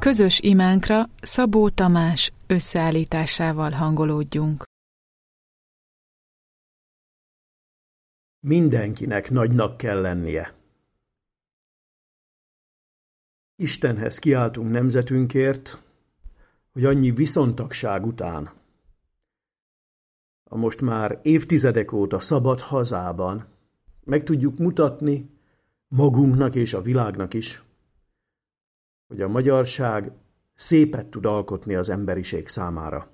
Közös imánkra Szabó Tamás összeállításával hangolódjunk. Mindenkinek nagynak kell lennie. Istenhez kiáltunk nemzetünkért, hogy annyi viszontagság után, a most már évtizedek óta szabad hazában meg tudjuk mutatni magunknak és a világnak is, hogy a magyarság szépet tud alkotni az emberiség számára.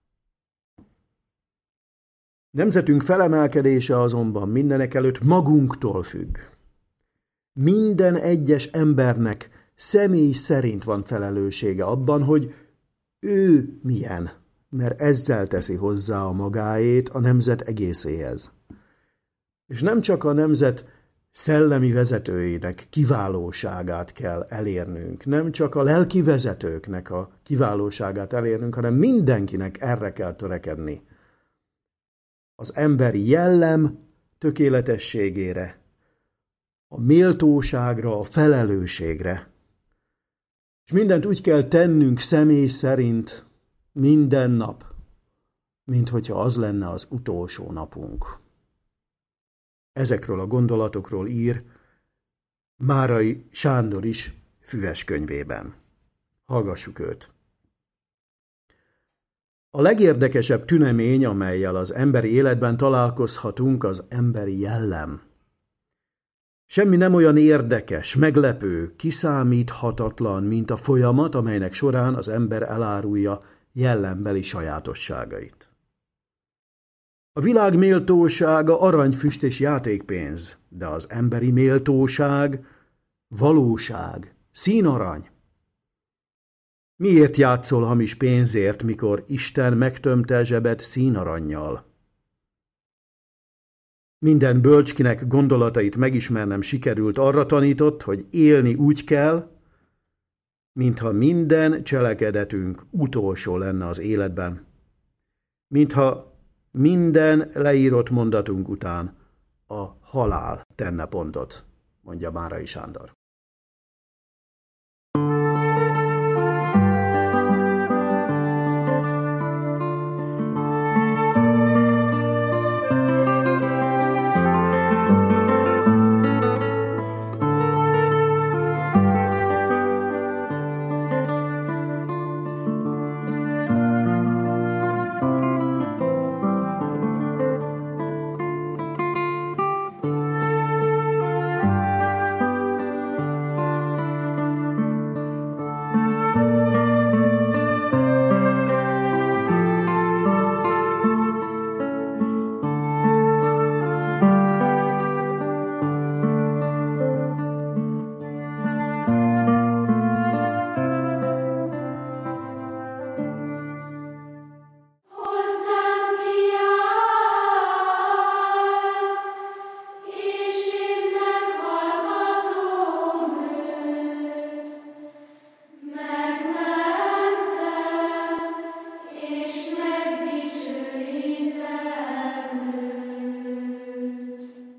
Nemzetünk felemelkedése azonban mindenekelőtt magunktól függ. Minden egyes embernek személy szerint van felelőssége abban, hogy ő milyen, mert ezzel teszi hozzá a magáét a nemzet egészéhez. És nem csak a nemzet szellemi vezetőinek kiválóságát kell elérnünk, nem csak a lelki vezetőknek a kiválóságát elérnünk, hanem mindenkinek erre kell törekedni. Az emberi jellem tökéletességére, a méltóságra, a felelősségre. És mindent úgy kell tennünk személy szerint minden nap, mint hogyha az lenne az utolsó napunk. Ezekről a gondolatokról ír Márai Sándor is füves könyvében. Hallgassuk őt. A legérdekesebb tünemény, amellyel az emberi életben találkozhatunk, az emberi jellem. Semmi nem olyan érdekes, meglepő, kiszámíthatatlan, mint a folyamat, amelynek során az ember elárulja jellembeli sajátosságait. A világ méltósága aranyfüst és játékpénz, de az emberi méltóság valóság, színarany. Miért játszol hamis pénzért, mikor Isten megtömte zsebed színarannyal? Minden bölcskinek gondolatait megismernem sikerült, arra tanított, hogy élni úgy kell, mintha minden cselekedetünk utolsó lenne az életben. Mintha minden leírott mondatunk után a halál tenne pontot, mondja Márai Sándor.